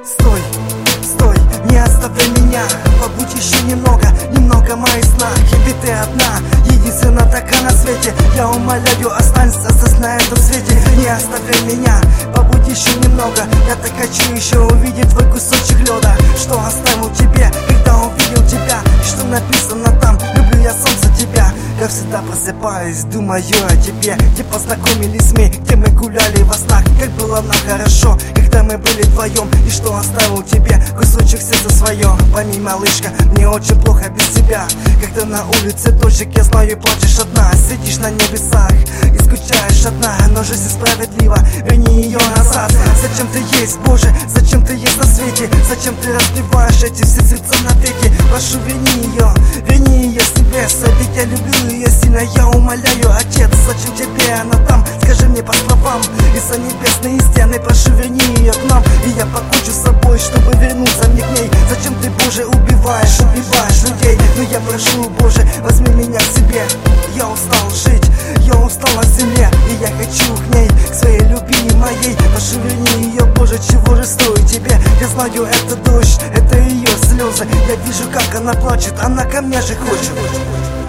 Стой, стой, не оставляй меня. Побудь еще немного, немного в моих снах. Ведь ты одна, единственная такая на свете. Я умоляю, останься на этом свете. Не оставляй меня, побудь еще немного. Я так хочу еще увидеть твой кусочек лёда, что оставил тебе, когда увидел тебя. Что написано там, люблю я солнце тебя. Как всегда просыпаюсь, думаю о тебе. Где познакомились мы, где мы гуляли во снах. Как было нам хорошо, когда мы были вдвоем. И что оставил тебе, кусочек сердца свое. Пойми, малышка, мне очень плохо без тебя. Когда на улице дождик, я знаю, плачешь одна. Сидишь на небесах и скучаешь одна. Но жизнь справедлива, верни ее назад. Зачем ты есть, Боже, зачем ты есть на свете? Зачем ты разбиваешь эти все сердца навеки? Прошу, верни ее с небес. Ведь я люблю ее сильно, я умоляю, Отец. Зачем тебе она там? Скажи мне по словам. Из-за небесной стены, прошу, верни ее к нам. И я покончу с собой, чтобы вернуться мне к ней. Зачем ты, Боже, убиваешь людей? Но я прошу, Боже, возьми меня к себе. Я устал жить, я устал от земли. И я хочу к ней, к своей любви моей. Прошу, верни ее, Боже, чего же стоит тебе? Я знаю, это дождь, это ее слезы. Я вижу, как она плачет, она ко мне же хочет.